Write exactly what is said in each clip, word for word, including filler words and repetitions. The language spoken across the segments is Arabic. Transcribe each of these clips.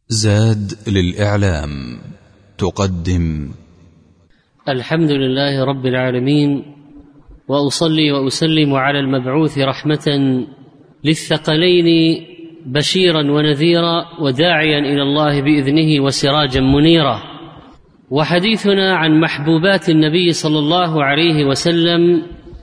زاد للإعلام تقدم الحمد لله رب العالمين، وأصلي وأسلم على المبعوث رحمة للثقلين بشيرا ونذيرا وداعيا إلى الله بإذنه وسراجا منيرا. وحديثنا عن محبوبات النبي صلى الله عليه وسلم،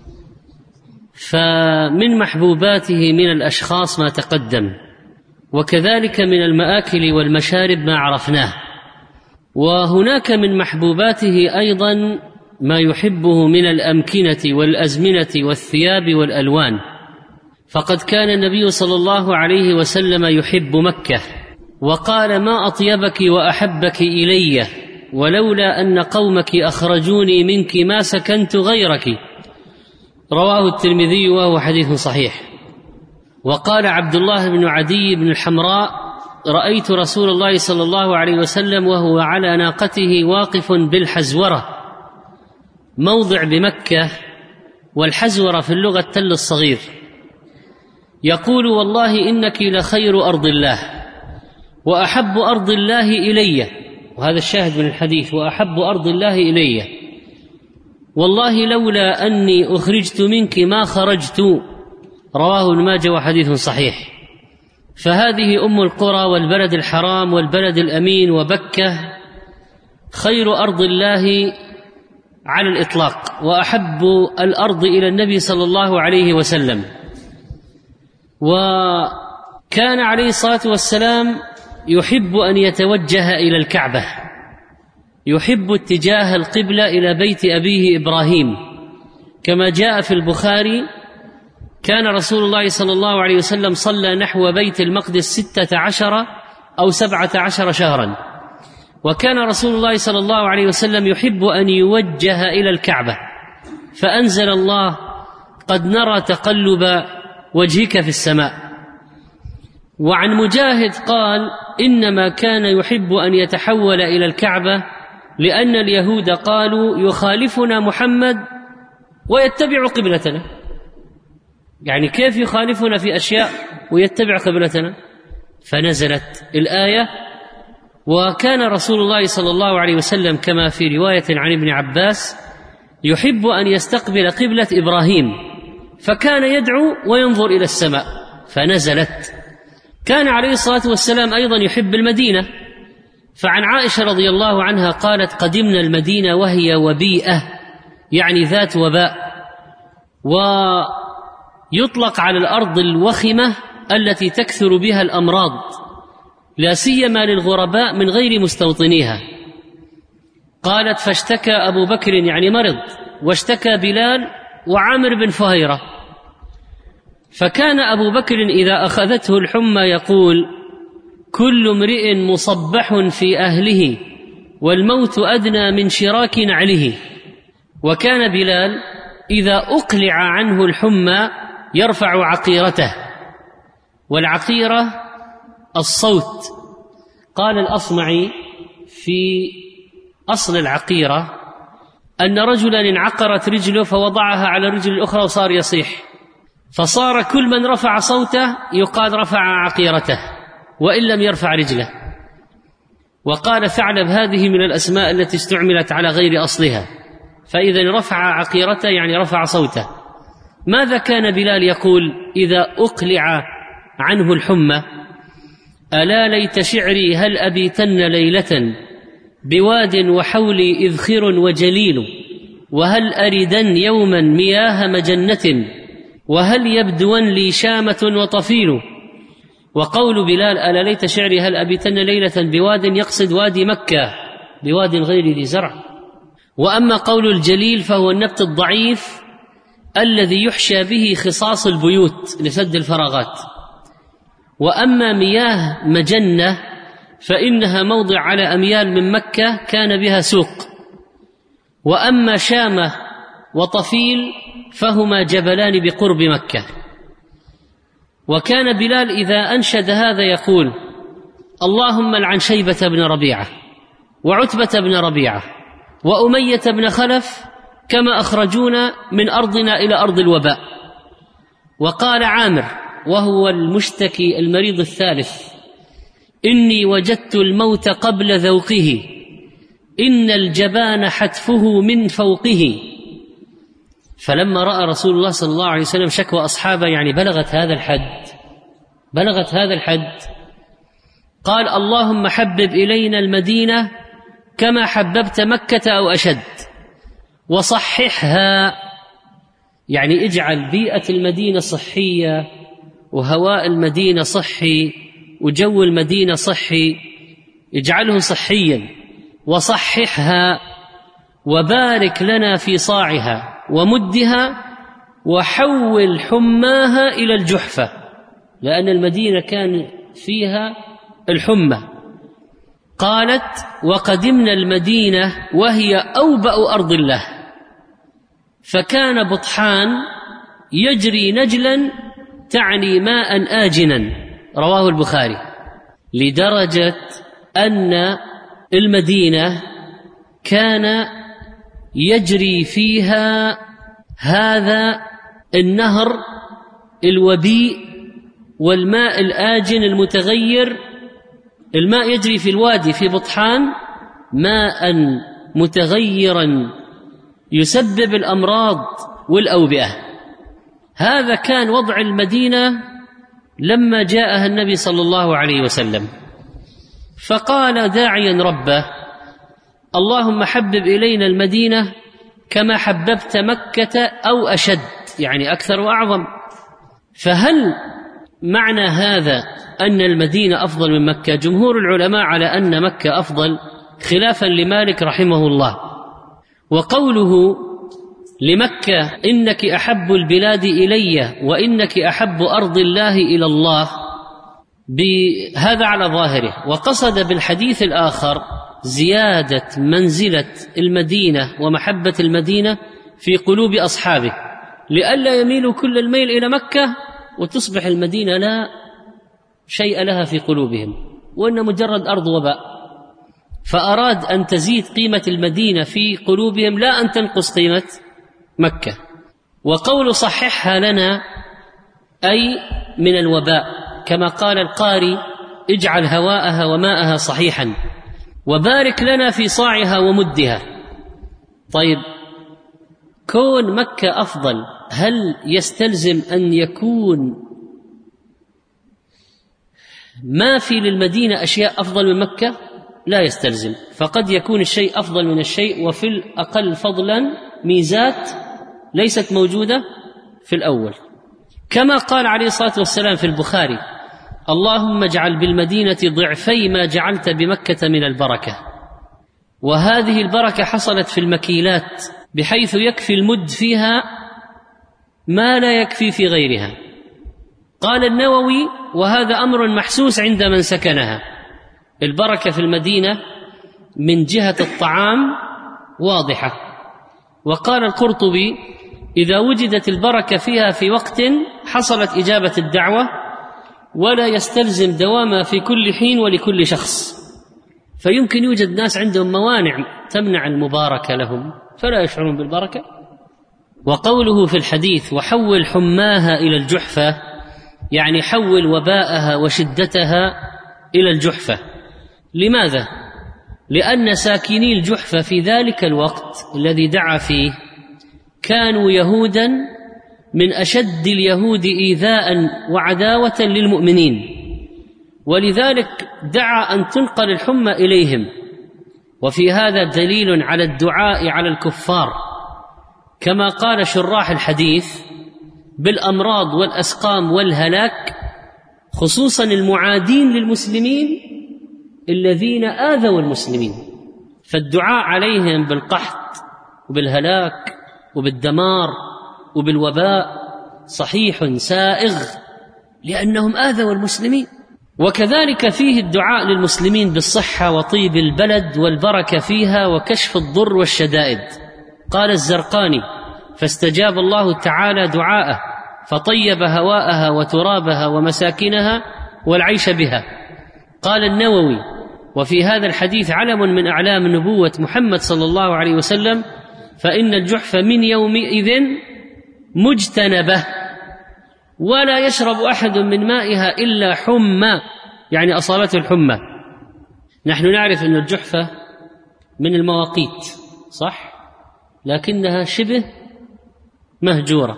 فمن محبوباته من الأشخاص ما تقدم، وكذلك من المآكل والمشارب ما عرفناه، وهناك من محبوباته أيضا ما يحبه من الأمكنة والأزمنة والثياب والألوان. فقد كان النبي صلى الله عليه وسلم يحب مكة، وقال: ما أطيبك وأحبك إلي، ولولا أن قومك أخرجوني منك ما سكنت غيرك. رواه الترمذي وهو حديث صحيح. وقال عبد الله بن عدي بن الحمراء: رأيت رسول الله صلى الله عليه وسلم وهو على ناقته واقف بالحزورة، موضع بمكة، والحزورة في اللغة التل الصغير، يقول: والله إنك لخير أرض الله وأحب أرض الله إلي. وهذا الشاهد من الحديث: وأحب أرض الله إلي، والله لولا أني أخرجت منك ما خرجت. رواه ابن ماجه وحديث صحيح. فهذه أم القرى والبلد الحرام والبلد الأمين، وبكة خير أرض الله على الإطلاق، وأحب الأرض إلى النبي صلى الله عليه وسلم. وكان عليه الصلاة والسلام يحب أن يتوجه إلى الكعبة، يحب اتجاه القبلة إلى بيت أبيه إبراهيم، كما جاء في البخاري: كان رسول الله صلى الله عليه وسلم صلى نحو بيت المقدس ستة عشر أو سبعة عشر شهرا. وكان رسول الله صلى الله عليه وسلم يحب أن يوجه إلى الكعبة، فأنزل الله: قد نرى تقلب وجهك في السماء. وعن مجاهد قال: إنما كان يحب أن يتحول إلى الكعبة لأن اليهود قالوا: يخالفنا محمد ويتبع قبلتنا. يعني كيف يخالفنا في أشياء ويتبع قبلتنا؟ فنزلت الآية: وكان رسول الله صلى الله عليه وسلم كما في رواية عن ابن عباس يحب أن يستقبل قبلة إبراهيم، فكان يدعو وينظر إلى السماء، فنزلت. كان عليه الصلاة والسلام أيضا يحب المدينة، فعن عائشة رضي الله عنها قالت: قدمنا المدينة وهي وبيئة، يعني ذات وباء، ويطلق على الأرض الوخمة التي تكثر بها الأمراض، لا سيما للغرباء من غير مستوطنيها. قالت: فاشتكى أبو بكر، يعني مرض، واشتكى بلال وعامر بن فهيرة، فكان أبو بكر إذا أخذته الحمى يقول: كل امرئ مصبح في أهله والموت أدنى من شراك نعله. وكان بلال إذا أقلع عنه الحمى يرفع عقيرته، والعقيرة الصوت. قال الأصمعي في أصل العقيرة أن رجلا انعقرت رجله فوضعها على الرجل الأخرى وصار يصيح، فصار كل من رفع صوته يقال رفع عقيرته وإن لم يرفع رجله. وقال ثعلب: هذه من الأسماء التي استعملت على غير أصلها، فإذا رفع عقيرته يعني رفع صوته. ماذا كان بلال يقول إذا أقلع عنه الحمى؟ ألا ليت شعري هل أبيتن ليلة بواد وحولي إذخر وجليل، وهل أردن يوما مياه مجنة، وهل يبدون لي شامة وطفيل. وقول بلال ألا ليت شعري هل أبيتن ليلة بواد يقصد وادي مكة، بواد غير ذي زرع. وأما قول الجليل فهو النبت الضعيف الذي يحشى به خصاص البيوت لسد الفراغات. وأما مياه مجنة فإنها موضع على أميال من مكة كان بها سوق. وأما شامة وطفيل فهما جبلان بقرب مكة. وكان بلال إذا أنشد هذا يقول: اللهم لعن شيبة بن ربيعة وعتبة بن ربيعة وأمية بن خلف كما أخرجونا من أرضنا إلى أرض الوباء. وقال عامر وهو المشتكي المريض الثالث: إني وجدت الموت قبل ذوقه، إن الجبان حتفه من فوقه. فلما رأى رسول الله صلى الله عليه وسلم شكوى أصحابه يعني بلغت هذا الحد بلغت هذا الحد قال: اللهم حبب إلينا المدينة كما حببت مكة أو أشد، وصححها، يعني اجعل بيئة المدينة صحية، وهواء المدينة صحي، وجو المدينة صحي، اجعله صحيا، وصححها، وبارك لنا في صاعها ومدها، وحول حماها إلى الجحفة، لأن المدينة كان فيها الحمى. قالت: وقدمنا المدينة وهي أوبأ أرض الله، فكان بطحان يجري نجلا، تعني ماء آجنا، رواه البخاري، لدرجة أن المدينة كان يجري فيها هذا النهر الوبيء والماء الآجن المتغير. الماء يجري في الوادي في بطحان ماء متغيرا يسبب الأمراض والأوبئة. هذا كان وضع المدينة لما جاءها النبي صلى الله عليه وسلم، فقال داعيا ربه: اللهم حبب إلينا المدينة كما حببت مكة أو أشد، يعني أكثر وأعظم. فهل معنى هذا أن المدينة أفضل من مكة؟ جمهور العلماء على أن مكة أفضل، خلافا لمالك رحمه الله. وقوله لمكة: إنك أحب البلاد إلي وإنك أحب أرض الله إلى الله، بهذا على ظاهره. وقصد بالحديث الآخر زيادة منزلة المدينة ومحبة المدينة في قلوب أصحابه، لئلا يميلوا كل الميل إلى مكة وتصبح المدينة لا شيء لها في قلوبهم، وإن مجرد أرض وباء. فأراد أن تزيد قيمة المدينة في قلوبهم، لا أن تنقص قيمة مكة. وقول صححها لنا أي من الوباء، كما قال القاري: اجعل هواءها وماءها صحيحا، وبارك لنا في صاعها ومدها. طيب، كون مكة أفضل، هل يستلزم أن يكون ما في للمدينة أشياء أفضل من مكة؟ لا يستلزم، فقد يكون الشيء أفضل من الشيء، وفي الأقل فضلا ميزات ليست موجودة في الأول. كما قال عليه الصلاة والسلام في البخاري: اللهم اجعل بالمدينة ضعفي ما جعلت بمكة من البركة. وهذه البركة حصلت في المكيلات، بحيث يكفي المد فيها ما لا يكفي في غيرها. قال النووي: وهذا أمر محسوس عند من سكنها. البركة في المدينة من جهة الطعام واضحة. وقال القرطبي: إذا وجدت البركة فيها في وقت حصلت إجابة الدعوة، ولا يستلزم دوامها في كل حين ولكل شخص. فيمكن يوجد ناس عندهم موانع تمنع المباركة لهم فلا يشعرون بالبركة. وقوله في الحديث: وحول حماها إلى الجحفة، يعني حول وباءها وشدتها إلى الجحفة. لماذا؟ لأن ساكني الجحفة في ذلك الوقت الذي دعا فيه كانوا يهودا من أشد اليهود إيذاء وعداوة للمؤمنين، ولذلك دعا أن تنقل الحمى إليهم. وفي هذا دليل على الدعاء على الكفار، كما قال شراح الحديث: بالأمراض والأسقام والهلاك، خصوصا المعادين للمسلمين الذين آذوا المسلمين. فالدعاء عليهم بالقحط وبالهلاك وبالدمار وبالوباء صحيح سائغ، لأنهم آذوا المسلمين. وكذلك فيه الدعاء للمسلمين بالصحة وطيب البلد والبركة فيها وكشف الضر والشدائد. قال الزرقاني: فاستجاب الله تعالى دعاءه، فطيب هواءها وترابها ومساكنها والعيش بها. قال النووي: وفي هذا الحديث علم من أعلام نبوة محمد صلى الله عليه وسلم، فإن الجحف من يومئذ مجتنبة، ولا يشرب أحد من مائها إلا حمى، يعني أصابته الحمى. نحن نعرف أن الجحفة من المواقيت صح، لكنها شبه مهجورة،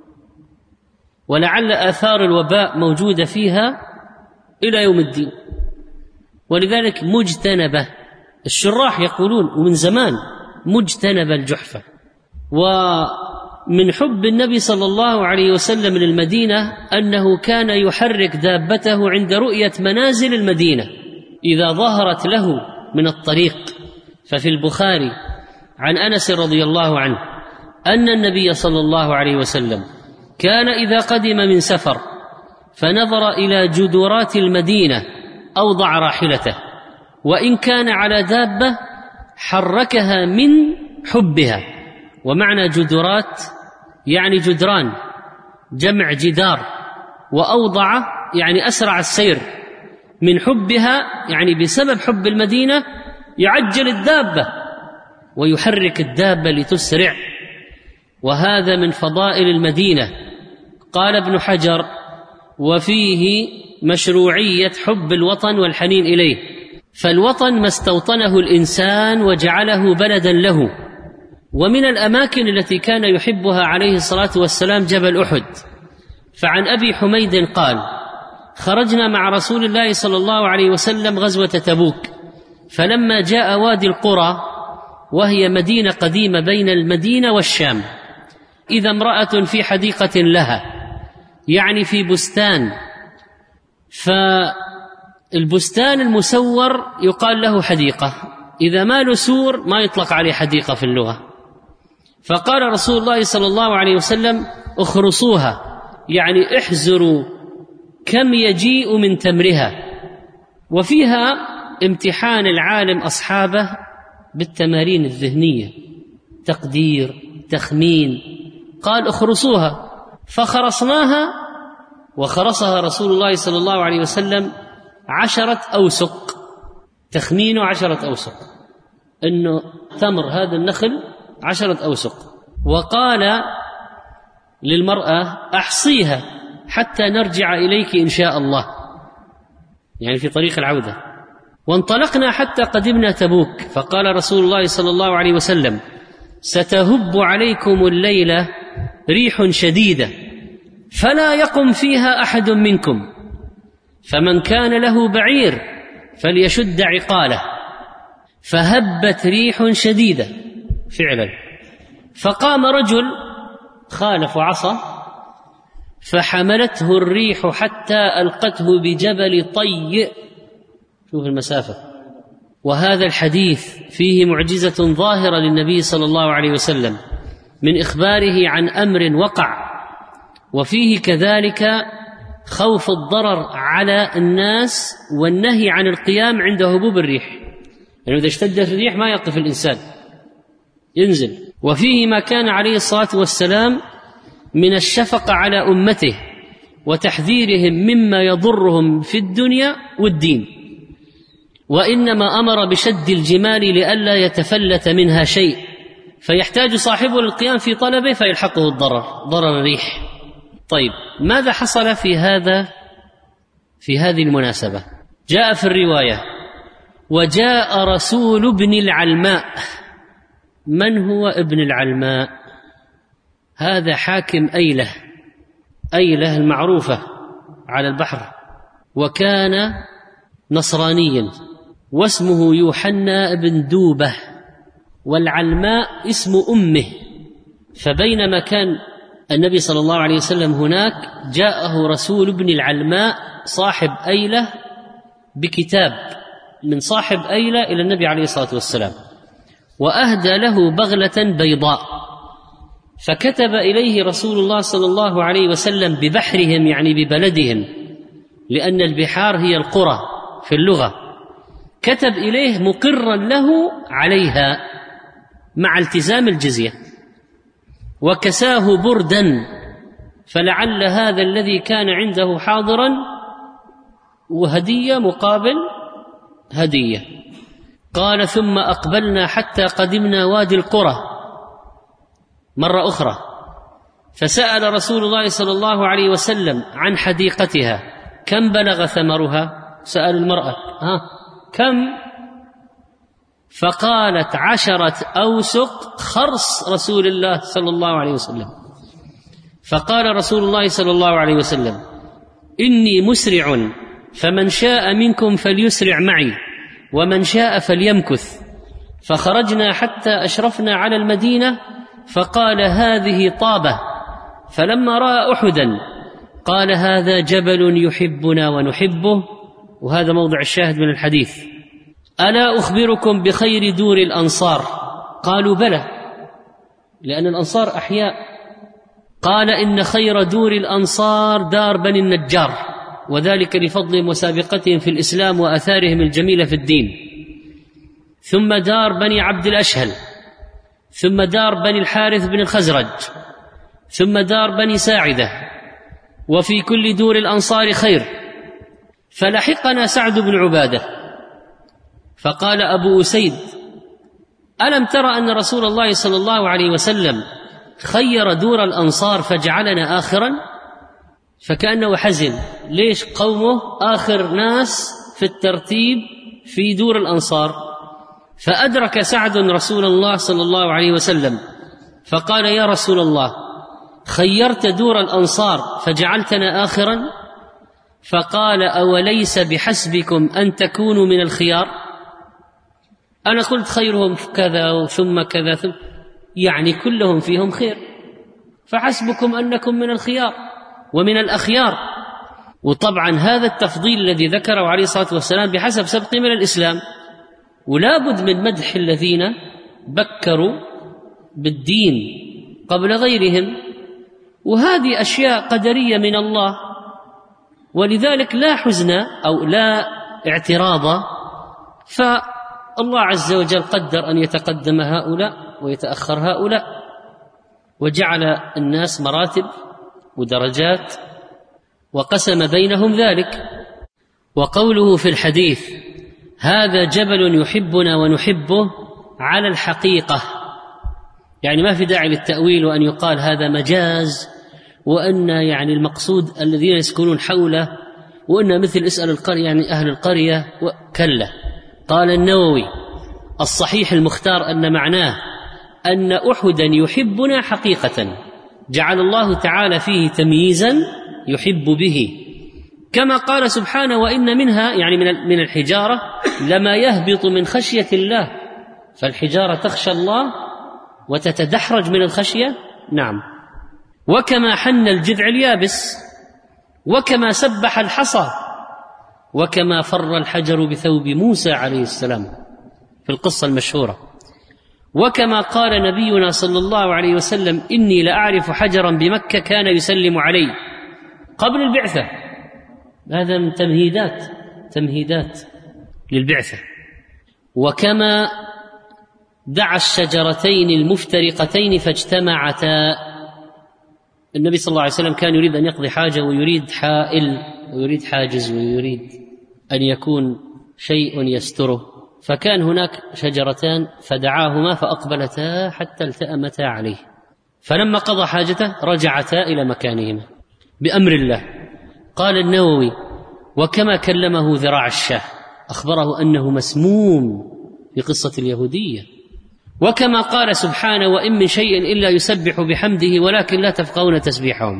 ولعل آثار الوباء موجودة فيها إلى يوم الدين، ولذلك مجتنبة. الشراح يقولون ومن زمان مجتنبة الجحفة. ومن حب النبي صلى الله عليه وسلم للمدينة أنه كان يحرك دابته عند رؤية منازل المدينة إذا ظهرت له من الطريق. ففي البخاري عن أنس رضي الله عنه أن النبي صلى الله عليه وسلم كان إذا قدم من سفر فنظر إلى جدرات المدينة أوضع راحلته، وإن كان على دابة حركها من حبها. ومعنى جدرات يعني جدران، جمع جدار، وأوضع يعني أسرع السير، من حبها يعني بسبب حب المدينة يعجل الدابة ويحرك الدابة لتسرع. وهذا من فضائل المدينة. قال ابن حجر: وفيه مشروعية حب الوطن والحنين إليه، فالوطن ما استوطنه الإنسان وجعله بلدا له. ومن الأماكن التي كان يحبها عليه الصلاة والسلام جبل أحد. فعن أبي حميد قال: خرجنا مع رسول الله صلى الله عليه وسلم غزوة تبوك، فلما جاء وادي القرى وهي مدينة قديمة بين المدينة والشام، إذا امرأة في حديقة لها، يعني في بستان، فالبستان المسور يقال له حديقة، إذا ما له سور ما يطلق عليه حديقة في اللغة. فقال رسول الله صلى الله عليه وسلم: اخرصوها، يعني احزروا كم يجيء من تمرها. وفيها امتحان العالم أصحابه بالتمارين الذهنية، تقدير، تخمين. قال: اخرصوها، فخرصناها، وخرصها رسول الله صلى الله عليه وسلم عشرة أوسق، تخمين عشرة أوسق، إنه تمر هذا النخل عشرة أوسق. وقال للمرأة: أحصيها حتى نرجع إليك إن شاء الله، يعني في طريق العودة. وانطلقنا حتى قدمنا تبوك، فقال رسول الله صلى الله عليه وسلم: ستهب عليكم الليلة ريح شديدة فلا يقم فيها أحد منكم، فمن كان له بعير فليشد عقاله. فهبت ريح شديدة فعلا، فقام رجل خالف عصا فحملته الريح حتى ألقته بجبل طي، شوف المسافة. وهذا الحديث فيه معجزة ظاهرة للنبي صلى الله عليه وسلم من إخباره عن أمر وقع، وفيه كذلك خوف الضرر على الناس والنهي عن القيام عند هبوب الريح، يعني إذا اشتدت الريح ما يقف الإنسان، ينزل. وفيه ما كان عليه الصلاة والسلام من الشفقة على أمته وتحذيرهم مما يضرهم في الدنيا والدين، وإنما أمر بشد الجمال لئلا يتفلت منها شيء فيحتاج صاحبه للقيام في طلبه فيلحقه الضرر، ضرر الريح. طيب، ماذا حصل في هذا في هذه المناسبة؟ جاء في الرواية: وجاء رسول ابن العلماء. من هو ابن العلماء؟ هذا حاكم أيلة، أيلة المعروفة على البحر، وكان نصرانيا، واسمه يوحنا بن دوبة، والعلماء اسم أمه. فبينما كان النبي صلى الله عليه وسلم هناك، جاءه رسول ابن العلماء صاحب أيلة بكتاب من صاحب أيلة إلى النبي عليه الصلاة والسلام، وأهدى له بغلة بيضاء، فكتب إليه رسول الله صلى الله عليه وسلم ببحرهم، يعني ببلدهم، لأن البحار هي القرى في اللغة. كتب إليه مقرا له عليها مع التزام الجزية، وكساه بردا، فلعل هذا الذي كان عنده حاضرا، وهدية مقابل هدية. قال: ثم أقبلنا حتى قدمنا وادي القرى مرة أخرى، فسأل رسول الله صلى الله عليه وسلم عن حديقتها: كم بلغ ثمرها؟ سأل المرأة: ها كم؟ فقالت: عشرة أوسق خرص رسول الله صلى الله عليه وسلم. فقال رسول الله صلى الله عليه وسلم: إني مسرع، فمن شاء منكم فليسرع معي، ومن شاء فليمكث. فخرجنا حتى أشرفنا على المدينة، فقال: هذه طابة. فلما رأى أحدا قال: هذا جبل يحبنا ونحبه. وهذا موضع الشاهد من الحديث. ألا أخبركم بخير دور الأنصار؟ قالوا: بلى، لأن الأنصار أحياء. قال: إن خير دور الأنصار دار بني النجار، وذلك لفضلهم وسابقتهم في الإسلام وآثارهم الجميلة في الدين. ثم دار بني عبد الأشهل، ثم دار بني الحارث بن الخزرج، ثم دار بني ساعدة، وفي كل دور الأنصار خير. فلحقنا سعد بن عبادة فقال أبو أسيد: ألم ترى أن رسول الله صلى الله عليه وسلم خير دور الأنصار فجعلنا آخرا؟ فكأنه حزن، ليش قومه آخر ناس في الترتيب في دور الأنصار؟ فأدرك سعد رسول الله صلى الله عليه وسلم فقال: يا رسول الله، خيرت دور الأنصار فجعلتنا آخرا؟ فقال: أوليس بحسبكم أن تكونوا من الخيار؟ أنا قلت خيرهم كذا ثم كذا ثم، يعني كلهم فيهم خير، فحسبكم أنكم من الخيار ومن الأخيار. وطبعا هذا التفضيل الذي ذكره عليه الصلاة والسلام بحسب سبق من الإسلام، ولا بد من مدح الذين بكروا بالدين قبل غيرهم، وهذه أشياء قدرية من الله، ولذلك لا حزن أو لا اعتراض. فالله عز وجل قدر أن يتقدم هؤلاء ويتأخر هؤلاء، وجعل الناس مراتب ودرجات وقسم بينهم ذلك. وقوله في الحديث: هذا جبل يحبنا ونحبه، على الحقيقة، يعني ما في داعي للتأويل وأن يقال هذا مجاز، وأن يعني المقصود الذين يسكنون حوله، وأن مثل اسأل القرية يعني أهل القرية، كلا. قال النووي: الصحيح المختار أن معناه أن أحدا يحبنا حقيقة، جعل الله تعالى فيه تمييزا يحب به، كما قال سبحانه: وإن منها يعني من الحجارة لما يهبط من خشية الله. فالحجارة تخشى الله وتتدحرج من الخشية، نعم. وكما حن الجذع اليابس، وكما سبح الحصى، وكما فر الحجر بثوب موسى عليه السلام في القصة المشهورة، وكما قال نبينا صلى الله عليه وسلم: إني لأعرف حجرا بمكة كان يسلم علي قبل البعثة. هذا من تمهيدات تمهيدات للبعثة. وكما دعا الشجرتين المفترقتين فاجتمعتا. النبي صلى الله عليه وسلم كان يريد أن يقضي حاجة، ويريد حائل، ويريد حاجز، ويريد أن يكون شيء يستره، فكان هناك شجرتان فدعاهما فأقبلتا حتى التأمتا عليه، فلما قضى حاجته رجعتا إلى مكانهما بأمر الله. قال النووي: وكما كلمه ذراع الشاه، أخبره أنه مسموم في قصة اليهودية. وكما قال سبحانه: وإن من شيء إلا يسبح بحمده ولكن لا تفقهون تسبيحهم.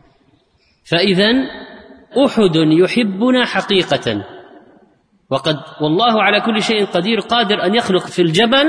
فإذن أحد يحبنا حقيقة، وقد والله على كل شيء قدير، قادر أن يخلق في الجبل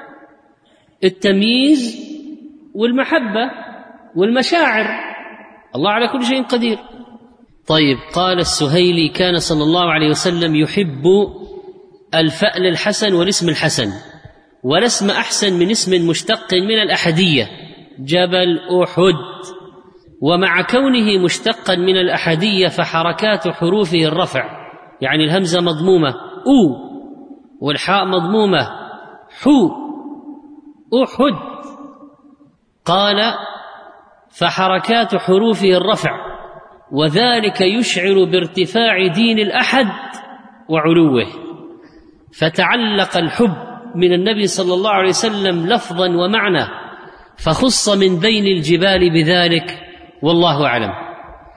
التمييز والمحبة والمشاعر، الله على كل شيء قدير. طيب، قال السهيلي: كان صلى الله عليه وسلم يحب الفأل الحسن والاسم الحسن، ولا اسم أحسن من اسم مشتق من الأحدية، جبل أحد. ومع كونه مشتقا من الأحدية فحركات حروفه الرفع، يعني الهمزة مضمومة أو، والحاء مضمومة حو، أحد. قال: فحركات حروفه الرفع، وذلك يشعر بارتفاع دين الأحد وعلوه. فتعلق الحب من النبي صلى الله عليه وسلم لفظا ومعنى، فخص من بين الجبال بذلك، والله أعلم.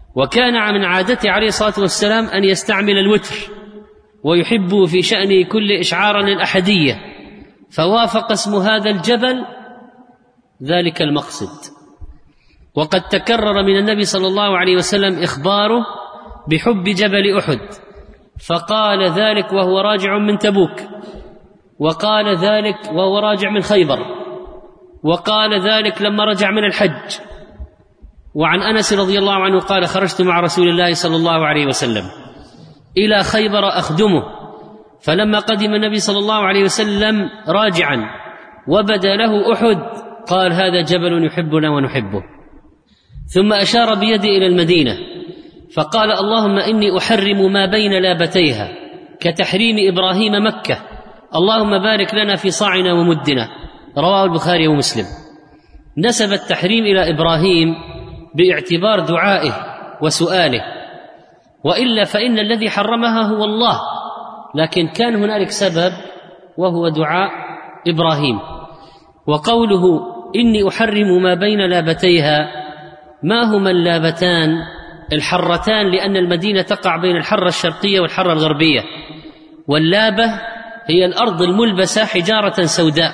وكان من عادته عليه الصلاة والسلام أن يستعمل الوتر، ويحب في شأنه كل إشعارا للأحدية، فوافق اسم هذا الجبل ذلك المقصد. وقد تكرر من النبي صلى الله عليه وسلم إخباره بحب جبل أحد، فقال ذلك وهو راجع من تبوك، وقال ذلك وهو راجع من خيبر، وقال ذلك لما رجع من الحج. وعن أنس رضي الله عنه قال: خرجت مع رسول الله صلى الله عليه وسلم إلى خيبر أخدمه، فلما قدم النبي صلى الله عليه وسلم راجعا وبدا له أحد قال: هذا جبل يحبنا ونحبه. ثم أشار بيده إلى المدينة فقال: اللهم إني أحرم ما بين لابتيها كتحريم إبراهيم مكة، اللهم بارك لنا في صاعنا ومدنا. رواه البخاري ومسلم. نسب التحريم إلى إبراهيم باعتبار دعائه وسؤاله، وإلا فإن الذي حرمها هو الله، لكن كان هنالك سبب وهو دعاء إبراهيم. وقوله إني أحرم ما بين لابتيها، ما هما اللابتان؟ الحرتان، لأن المدينة تقع بين الحرة الشرقية والحرة الغربية، واللابة هي الأرض الملبسة حجارة سوداء.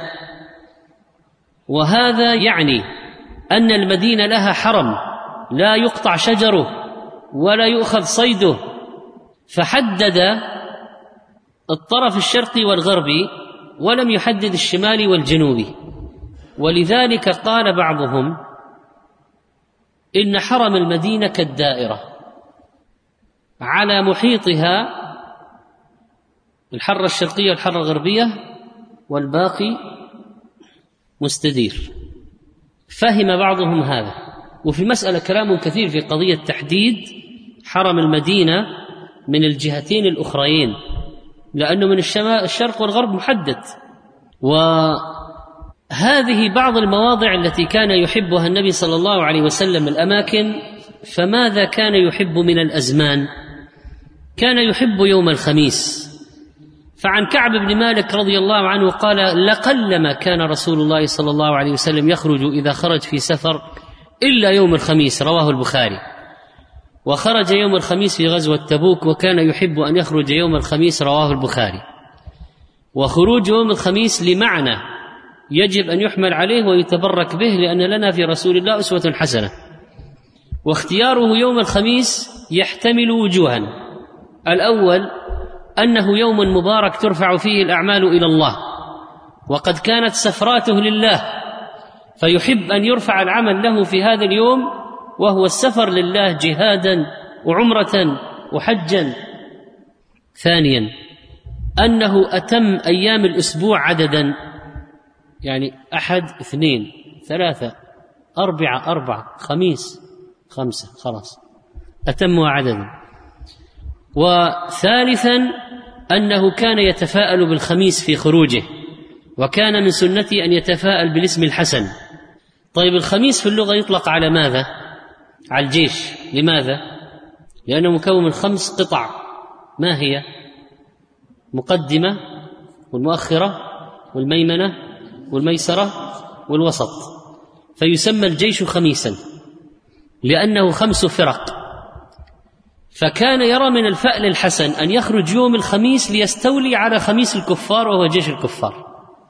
وهذا يعني أن المدينة لها حرم لا يقطع شجره ولا يؤخذ صيده، فحدد الطرف الشرقي والغربي ولم يحدد الشمالي والجنوبي. ولذلك قال بعضهم إن حرم المدينة كالدائرة، على محيطها الحرة الشرقية والحرة الغربية والباقي مستدير. فهم بعضهم هذا. وفي المسألة كلام كثير في قضية تحديد حرم المدينة من الجهتين الأخريين، لأنه من الشمال الشرق والغرب محدد. وهذه بعض المواضع التي كان يحبها النبي صلى الله عليه وسلم الأماكن. فماذا كان يحب من الأزمان؟ كان يحب يوم الخميس. فعن كعب بن مالك رضي الله عنه قال: لقلما كان رسول الله صلى الله عليه وسلم يخرج إذا خرج في سفر إلا يوم الخميس. رواه البخاري. وخرج يوم الخميس في غزوة تبوك، وكان يحب أن يخرج يوم الخميس. رواه البخاري. وخروج يوم الخميس لمعنى يجب أن يحمل عليه ويتبرك به، لأن لنا في رسول الله أسوة حسنة. واختياره يوم الخميس يحتمل وجوها: الأول أنه يوم مبارك ترفع فيه الأعمال إلى الله، وقد كانت سفراته لله، فيحب أن يرفع العمل له في هذا اليوم، وهو السفر لله جهادا وعمرة وحجا. ثانيا أنه أتم أيام الأسبوع عددا، يعني أحد اثنين ثلاثة أربعة أربعة خميس خمسة، خلاص أتمها عددا. وثالثا أنه كان يتفاءل بالخميس في خروجه، وكان من سنته أن يتفاءل بالاسم الحسن. طيب الخميس في اللغة يطلق على ماذا؟ على الجيش. لماذا؟ لأنه مكون من خمس قطع. ما هي؟ مقدمة والمؤخرة والميمنة والميسرة والوسط، فيسمى الجيش خميسا لأنه خمس فرق. فكان يرى من الفأل الحسن أن يخرج يوم الخميس ليستولي على خميس الكفار وهو جيش الكفار،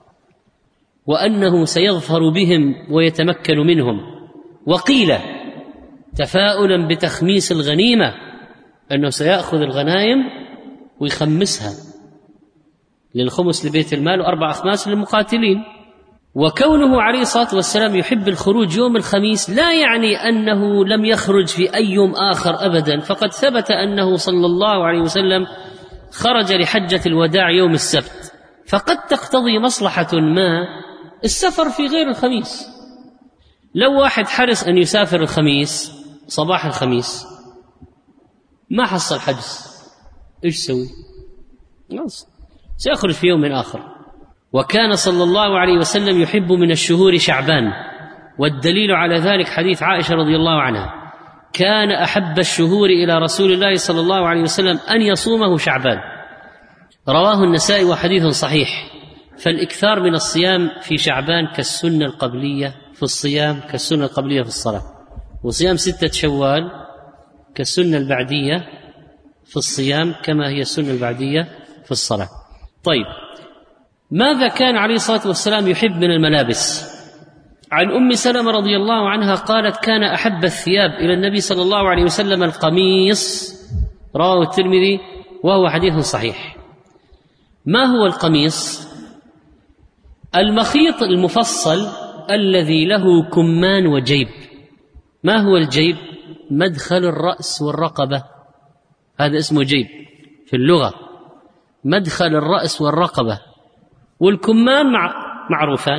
وأنه سيظفر بهم ويتمكن منهم. وقيل تفاؤلا بتخميس الغنيمة أنه سيأخذ الغنائم ويخمسها للخمس لبيت المال وأربع أخماس للمقاتلين. وكونه عليه الصلاة والسلام يحب الخروج يوم الخميس لا يعني أنه لم يخرج في أي يوم آخر أبدا، فقد ثبت أنه صلى الله عليه وسلم خرج لحجة الوداع يوم السبت، فقد تقتضي مصلحة ما السفر في غير الخميس. لو واحد حرص أن يسافر الخميس صباح الخميس ما حصل حجز، إيش سوي؟ سيخرج في يوم آخر. وكان صلى الله عليه وسلم يحب من الشهور شعبان، والدليل على ذلك حديث عائشة رضي الله عنها: كان أحب الشهور إلى رسول الله صلى الله عليه وسلم أن يصومه شعبان. رواه النسائي وحديث صحيح. فالإكثار من الصيام في شعبان كالسنة القبلية في الصيام كالسنة القبلية في الصلاة. وصيام ستة شوال كالسنة البعدية في الصيام كما هي السنة البعدية في الصلاة. طيب، ماذا كان عليه الصلاة والسلام يحب من الملابس؟ عن أم سلمة رضي الله عنها قالت: كان أحب الثياب إلى النبي صلى الله عليه وسلم القميص، رواه الترمذي وهو حديث صحيح. ما هو القميص؟ المخيط المفصل الذي له كمان وجيب. ما هو الجيب؟ مدخل الرأس والرقبة، هذا اسمه جيب في اللغة، مدخل الرأس والرقبة، والكمان مع معروفان.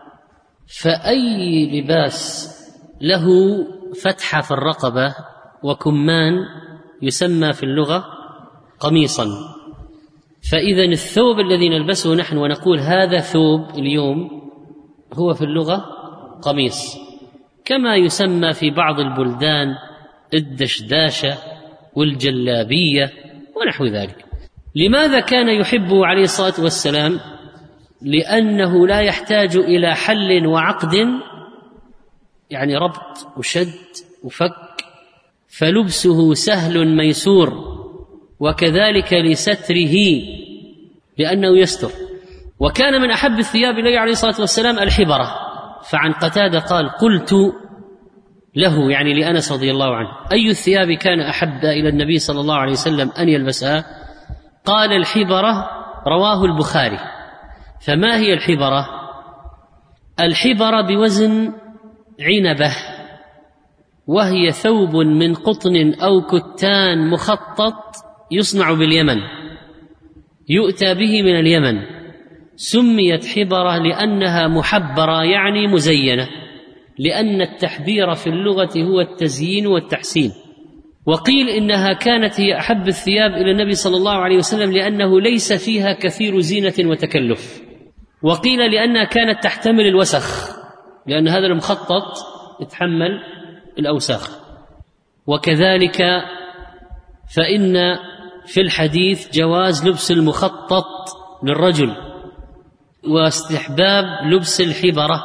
فأي لباس له فتحة في الرقبة وكمان يسمى في اللغة قميصا. فإذا الثوب الذي نلبسه نحن ونقول هذا ثوب اليوم هو في اللغة قميص، كما يسمى في بعض البلدان الدشداشة والجلابية ونحو ذلك. لماذا كان يحبه عليه الصلاة والسلام؟ لأنه لا يحتاج إلى حل وعقد، يعني ربط وشد وفك، فلبسه سهل ميسور، وكذلك لستره لأنه يستر. وكان من أحب الثياب إليه عليه الصلاة والسلام الحبرة، فعن قتادة قال: قلت له، يعني لأنس رضي الله عنه: أي الثياب كان أحب إلى النبي صلى الله عليه وسلم أن يلبسها؟ قال: الحبرة، رواه البخاري. فما هي الحبرة؟ الحبرة بوزن عنبة، وهي ثوب من قطن أو كتان مخطط يصنع باليمن، يؤتى به من اليمن. سميت حبرة لأنها محبرة، يعني مزينة، لأن التحبير في اللغة هو التزيين والتحسين. وقيل إنها كانت هي أحب الثياب إلى النبي صلى الله عليه وسلم لأنه ليس فيها كثير زينة وتكلف. وقيل لأنها كانت تحتمل الوسخ، لأن هذا المخطط يتحمل الأوساخ. وكذلك فإن في الحديث جواز لبس المخطط للرجل واستحباب لبس الحبرة.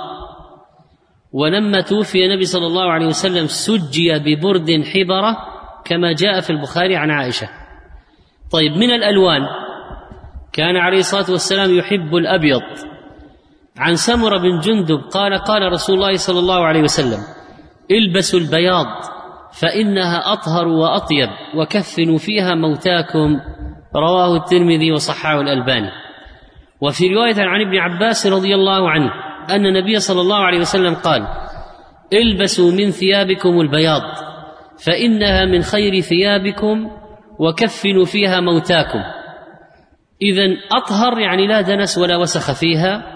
ولما توفي النبي صلى الله عليه وسلم سجي ببرد حبرة كما جاء في البخاري عن عائشة. طيب، من الألوان كان عليه الصلاة والسلام يحب الأبيض. عن سمرة بن جندب قال: قال رسول الله صلى الله عليه وسلم: البسوا البياض فإنها أطهر وأطيب، وكفنوا فيها موتاكم، رواه الترمذي وصححه الألباني. وفي رواية عن ابن عباس رضي الله عنه أن النبي صلى الله عليه وسلم قال: البسوا من ثيابكم البياض فإنها من خير ثيابكم، وكفنوا فيها موتاكم. إذن أطهر يعني لا دنس ولا وسخ فيها،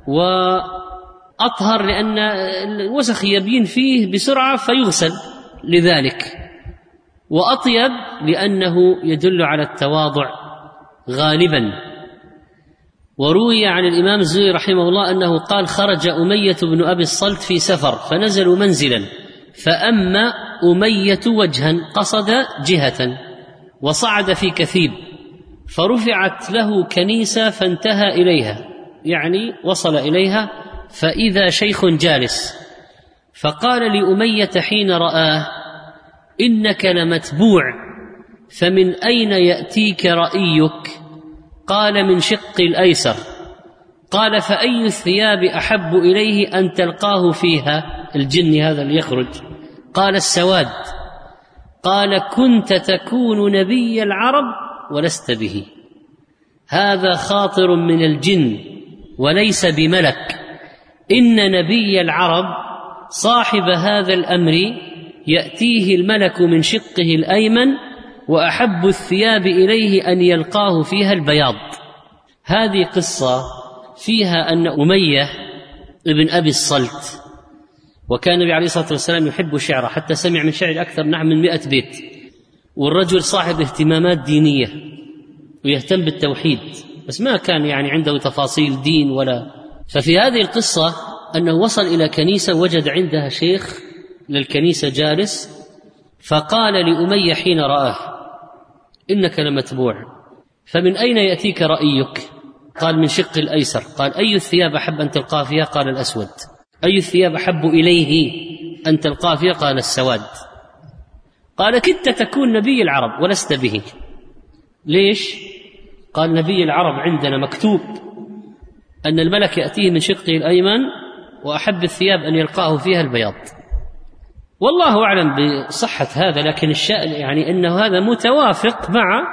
وأطهر لأن الوسخ يبين فيه بسرعة فيغسل لذلك، وأطيب لأنه يدل على التواضع غالبا. وروي عن الإمام الزهري رحمه الله أنه قال: خرج أمية بن أبي الصلت في سفر فنزلوا منزلا، فأما أمية وجها، قصد جهة، وصعد في كثيب، فرفعت له كنيسة فانتهى إليها، يعني وصل إليها، فإذا شيخ جالس، فقال لأمية حين رآه: إنك لمتبوع، فمن أين يأتيك رأيك؟ قال: من شق الأيسر. قال: فأي الثياب أحب إليه أن تلقاه فيها؟ الجن هذا اللي يخرج. قال: السواد. قال: كنت تكون نبي العرب ولست به. هذا خاطر من الجن وليس بملك. إن نبي العرب صاحب هذا الأمر يأتيه الملك من شقه الأيمن، وأحب الثياب إليه أن يلقاه فيها البياض. هذه قصة فيها أن أمية ابن أبي الصلت، وكان النبي عليه الصلاة والسلام يحب الشعر حتى سمع من شعر أكثر نحو من مئة بيت، والرجل صاحب اهتمامات دينية ويهتم بالتوحيد، بس ما كان يعني عنده تفاصيل دين ولا. ففي هذه القصة أنه وصل إلى كنيسة وجد عندها شيخ للكنيسة جالس، فقال لأمية حين رآه: إنك لمتبوع، فمن أين يأتيك رأيك؟ قال: من شق الأيسر. قال: أي الثياب أحب أن تلقى فيها؟ قال: الأسود. أي الثياب أحب إليه أن تلقى فيها؟ قال: السواد. قال: كدت تكون نبي العرب ولست به. ليش؟ قال: نبي العرب عندنا مكتوب أن الملك يأتيه من شقه الأيمن وأحب الثياب أن يلقاه فيها البياض. والله أعلم بصحة هذا، لكن الشأن يعني أنه هذا متوافق مع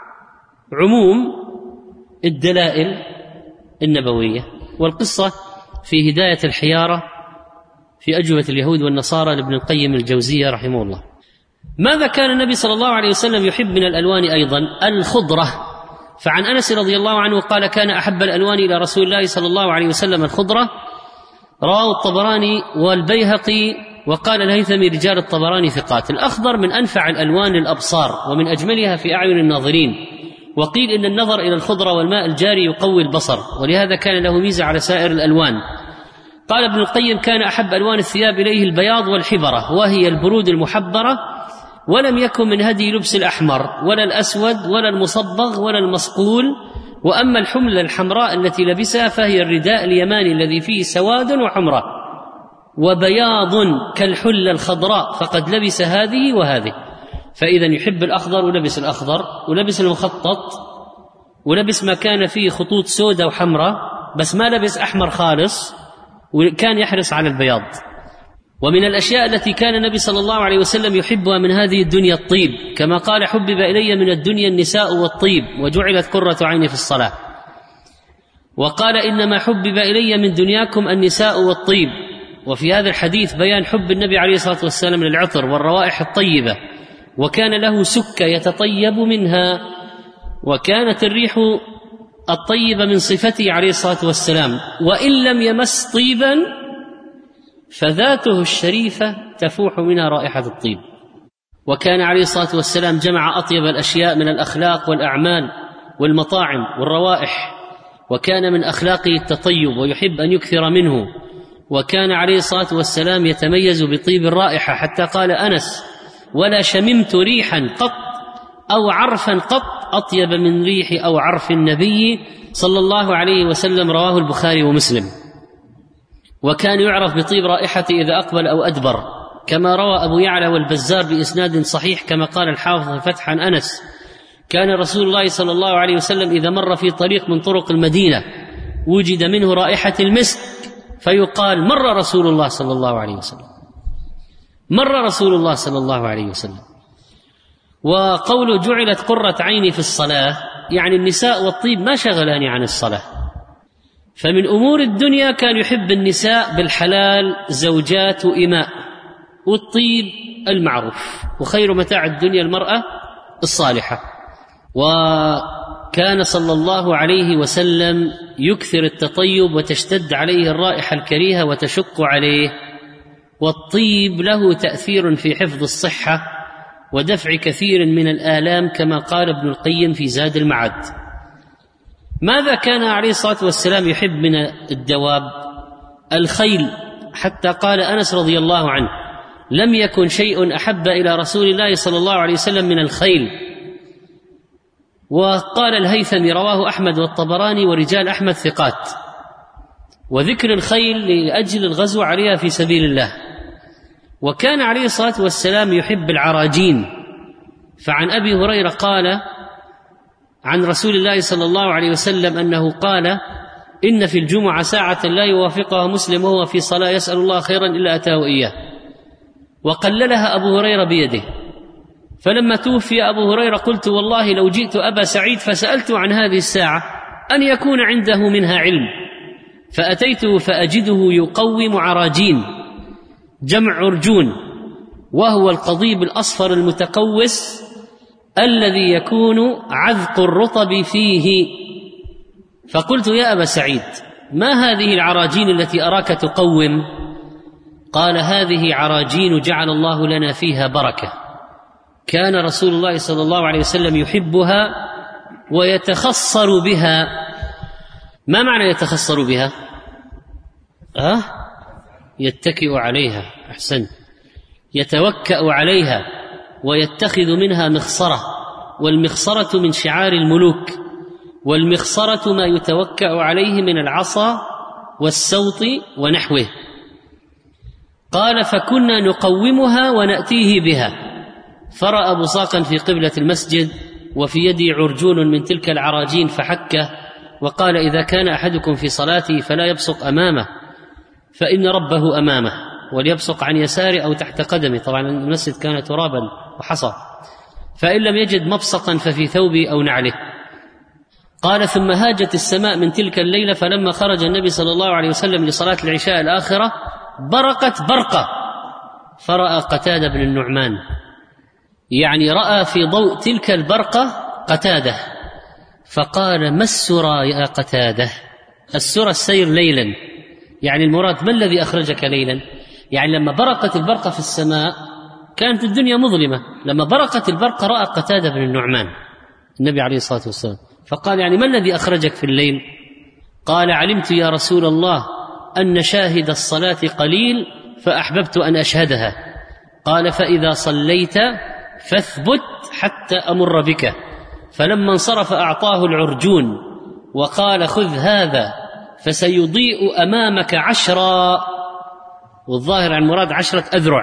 عموم الدلائل النبوية. والقصة في هداية الحيارة في أجوبة اليهود والنصارى لابن القيم الجوزية رحمه الله. ماذا كان النبي صلى الله عليه وسلم يحب من الألوان أيضا؟ الخضرة. فعن أنس رضي الله عنه قال: كان أحب الألوان إلى رسول الله صلى الله عليه وسلم الخضرة. رواه الطبراني والبيهقي، وقال الهيثمي: رجال الطبراني ثقات. الأخضر من أنفع الألوان للأبصار ومن أجملها في أعين الناظرين، وقيل إن النظر إلى الخضرة والماء الجاري يقوي البصر، ولهذا كان له ميزة على سائر الألوان. قال ابن القيم: كان أحب ألوان الثياب إليه البياض والحبرة، وهي البرود المحبرة، ولم يكن من هدي لبس الأحمر ولا الأسود ولا المصبغ ولا المصقول. وأما الحملة الحمراء التي لبسها فهي الرداء اليماني الذي فيه سواد وحمرة وبياض كالحلة الخضراء، فقد لبس هذه وهذه. فإذا يحب الأخضر ولبس الأخضر، ولبس المخطط، ولبس ما كان فيه خطوط سودة وحمراء، بس ما لبس أحمر خالص، وكان يحرص على البياض. ومن الأشياء التي كان النبي صلى الله عليه وسلم يحبها من هذه الدنيا الطيب، كما قال: حبب إلي من الدنيا النساء والطيب وجعلت قرة عيني في الصلاة. وقال: إنما حبب إلي من دنياكم النساء والطيب. وفي هذا الحديث بيان حب النبي عليه الصلاة والسلام للعطر والروائح الطيبة، وكان له سكة يتطيب منها، وكانت الريح الطيبة من صفته عليه الصلاة والسلام، وإن لم يمس طيبا فذاته الشريفة تفوح منها رائحة الطيب. وكان عليه الصلاة والسلام جمع أطيب الأشياء من الأخلاق والأعمال والمطاعم والروائح، وكان من أخلاقه التطيب ويحب أن يكثر منه. وكان عليه الصلاة والسلام يتميز بطيب الرائحة، حتى قال أنس: ولا شممت ريحا قط أو عرفا قط أطيب من ريح أو عرف النبي صلى الله عليه وسلم. رواه البخاري ومسلم. وكان يعرف بطيب رائحته إذا أقبل أو أدبر، كما روى أبو يعلى والبزار بإسناد صحيح، كما قال الحافظ في فتح عن أنس: كان رسول الله صلى الله عليه وسلم إذا مر في طريق من طرق المدينة وجد منه رائحة المسك فيقال: مر رسول الله صلى الله عليه وسلم، مر رسول الله صلى الله عليه وسلم. وقوله جعلت قرة عيني في الصلاة، يعني النساء والطيب ما شغلاني عن الصلاة. فمن أمور الدنيا كان يحب النساء بالحلال زوجات وإماء، والطيب المعروف، وخير متاع الدنيا المرأة الصالحة. وكان صلى الله عليه وسلم يكثر التطيب وتشتد عليه الرائحة الكريهة وتشق عليه. والطيب له تأثير في حفظ الصحة ودفع كثير من الآلام، كما قال ابن القيم في زاد المعاد. ماذا كان عليه الصلاة والسلام يحب من الدواب؟ الخيل، حتى قال أنس رضي الله عنه: لم يكن شيء أحب إلى رسول الله صلى الله عليه وسلم من الخيل. وقال الهيثمي: رواه أحمد والطبراني ورجال أحمد ثقات. وذكر الخيل لأجل الغزو عليها في سبيل الله. وكان عليه الصلاة والسلام يحب العراجين. فعن أبي هريرة قال عن رسول الله صلى الله عليه وسلم أنه قال: إن في الجمعة ساعة لا يوافقها مسلم وهو في صلاة يسأل الله خيرا إلا أتاه إياه. وقللها أبو هريرة بيده. فلما توفي أبو هريرة قلت: والله لو جئت أبا سعيد فسألت عن هذه الساعة أن يكون عنده منها علم. فأتيته فأجده يقوم عراجين، جمع عرجون، وهو القضيب الأصفر المتقوس الذي يكون عذق الرطب فيه. فقلت: يا أبا سعيد، ما هذه العراجين التي أراك تقوم؟ قال: هذه عراجين جعل الله لنا فيها بركة. كان رسول الله صلى الله عليه وسلم يحبها ويتخصر بها. ما معنى يتخصر بها؟ أه؟ يتكئ عليها. أحسن. يتوكأ عليها ويتخذ منها مخصرة، والمخصرة من شعار الملوك، والمخصرة ما يتوكأ عليه من العصا والسوط ونحوه. قال: فكنا نقومها ونأتيه بها. فرأى بصاقا في قبلة المسجد وفي يدي عرجون من تلك العراجين فحكه، وقال: إذا كان أحدكم في صلاته فلا يبصق أمامه فإن ربه أمامه، وليبصق عن يساره أو تحت قدمه. طبعا المسجد كان ترابا وحصى. فإن لم يجد مبصقا ففي ثوبه أو نعله. قال: ثم هاجت السماء من تلك الليلة، فلما خرج النبي صلى الله عليه وسلم لصلاة العشاء الآخرة برقت برقة، فرأى قتادة بن النعمان، يعني رأى في ضوء تلك البرقة قتادة، فقال: ما السرى يا قتادة؟ السرى السير ليلا، يعني المراد ما الذي أخرجك ليلا؟ يعني لما برقت البرقة في السماء كانت الدنيا مظلمة، لما برقت البرقة رأى قتادة بن النعمان النبي عليه الصلاة والسلام، فقال: يعني ما الذي أخرجك في الليل؟ قال: علمت يا رسول الله أن شاهد الصلاة قليل فأحببت أن أشهدها. قال: فإذا صليت فاثبت حتى أمر بك. فلما انصرف أعطاه العرجون وقال: خذ هذا فسيضيء أمامك عشرا، والظاهر عن مراد عشرة أذرع،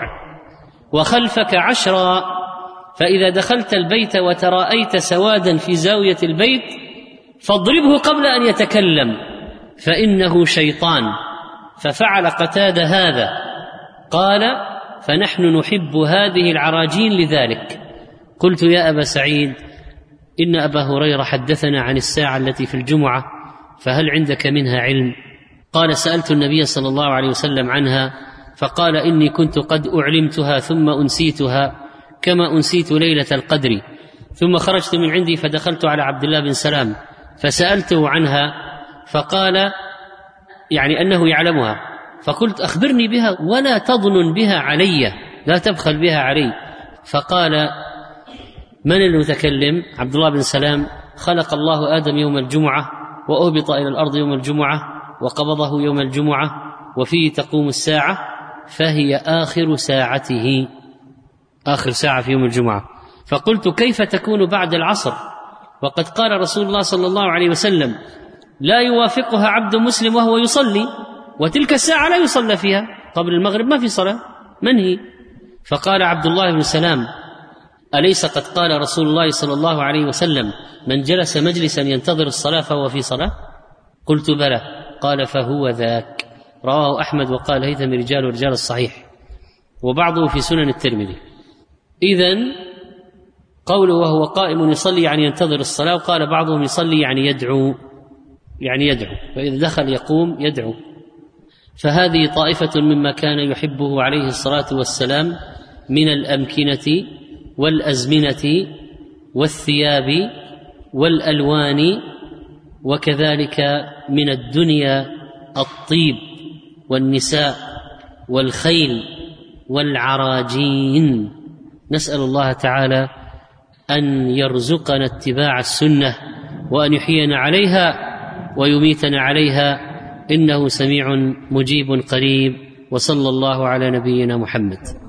وخلفك عشرا، فإذا دخلت البيت وتراءيت سوادا في زاوية البيت فاضربه قبل أن يتكلم فإنه شيطان. ففعل قتادة هذا. قال: فنحن نحب هذه العراجين لذلك. قلت: يا أبا سعيد، إن أبا هريرة حدثنا عن الساعة التي في الجمعة، فهل عندك منها علم؟ قال: سألت النبي صلى الله عليه وسلم عنها فقال: إني كنت قد أعلمتها ثم أنسيتها كما أنسيت ليلة القدر. ثم خرجت من عندي فدخلت على عبد الله بن سلام فسألته عنها فقال يعني أنه يعلمها، فقلت: أخبرني بها ولا تظن بها علي، لا تبخل بها علي. فقال: من المتكلم؟ عبد الله بن سلام: خلق الله آدم يوم الجمعة وأهبط إلى الأرض يوم الجمعة وقبضه يوم الجمعة وفيه تقوم الساعة، فهي آخر ساعته، آخر ساعة في يوم الجمعة. فقلت: كيف تكون بعد العصر وقد قال رسول الله صلى الله عليه وسلم: لا يوافقها عبد مسلم وهو يصلي، وتلك الساعة لا يصلى فيها، قبل المغرب ما في صلاة، من هي؟ فقال عبد الله بن سلام: أليس قد قال رسول الله صلى الله عليه وسلم: من جلس مجلسا ينتظر الصلاة فهو في صلاة؟ قلت: بلى. قال: فهو ذاك. رواه أحمد وقال هيثم رجال رجال الصحيح، وبعضه في سنن الترمذي. إذن قوله وهو قائم يصلي يعني ينتظر الصلاة، وقال بعضهم يصلي يعني يدعو، يعني يدعو، فإذا دخل يقوم يدعو. فهذه طائفة مما كان يحبه عليه الصلاة والسلام من الأمكنة والأزمنة والثياب والألوان، وكذلك من الدنيا الطيب والنساء والخيل والعراجين. نسأل الله تعالى أن يرزقنا اتباع السنة وأن يحيينا عليها ويميتنا عليها، إنه سميع مجيب قريب. وصلى الله على نبينا محمد.